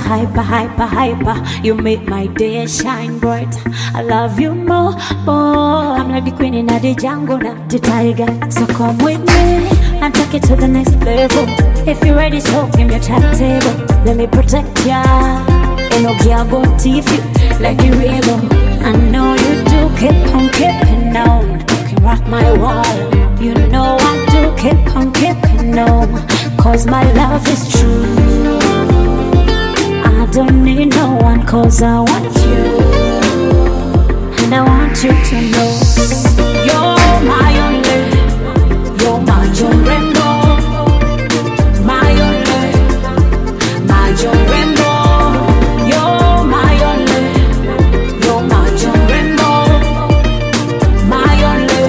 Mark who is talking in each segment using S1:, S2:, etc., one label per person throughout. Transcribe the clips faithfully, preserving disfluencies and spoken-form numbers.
S1: hyper, hyper, hyper. You make my day shine bright. I love you more, more. I'm like the queen in the jungle, not the tiger. So come with me and take it to the next level. If you're ready, so give me a chat table. Let me protect ya. Ain't no girl gon' teeth you like the rainbow. I know you do keep on keeping on. You can rock my world. You know I do keep on keeping on. Cause my love is true. I don't need no one cause I want you. And I want you to know you're my only, you're my own rainbow. My only, my own rainbow. You're my only, you're my own rainbow. My only,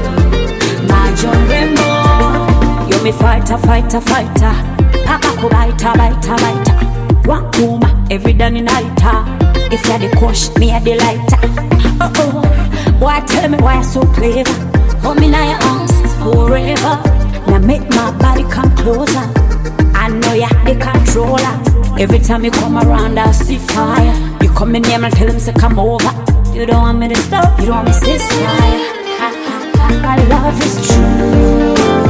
S1: my own rainbow. You're me fighter, fighter, fighter. Paka kubaita, baita, baita. Wakuma, every day and night. If you're the coach, me a the lighter. Oh oh, boy tell me why you're so clever. Hold me in your arms forever. Now make my body come closer. I know you're the controller. Every time you come around I see fire. You come in here and tell them to come over. You don't want me to stop, you don't want me to ceasefire. My love is true.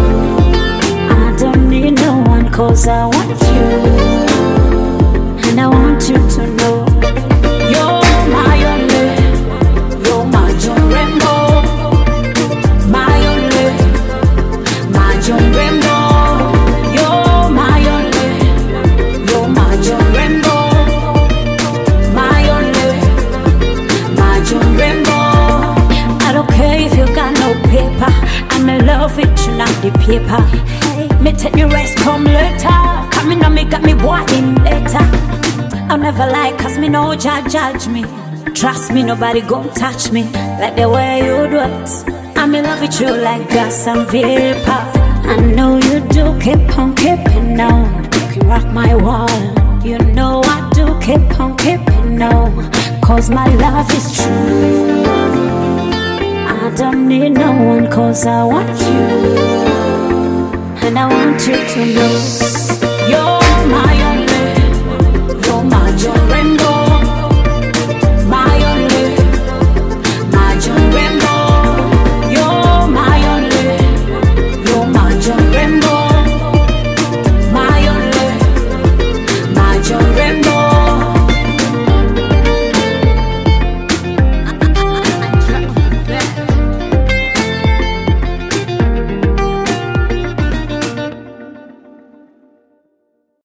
S1: I don't need no one cause I want you. And I want you to know you're my only, you're my own rainbow. My only, my own rainbow. You're my only, you're my own rainbow. My only, my own rainbow. I don't care if you got no paper. I'm in love with you, not the paper. Hey, me take the rest come later. Coming on me got me wanting later. I'll never lie cause me no judge judge me. Trust me, nobody gon' touch me like the way you do it. I'm in love with you like gas and vapor. I know you do keep on keeping on. You can rock my world. You know I do keep on keeping on. Cause my love is true. I don't need no one cause I want you. And I want you to know you're my own.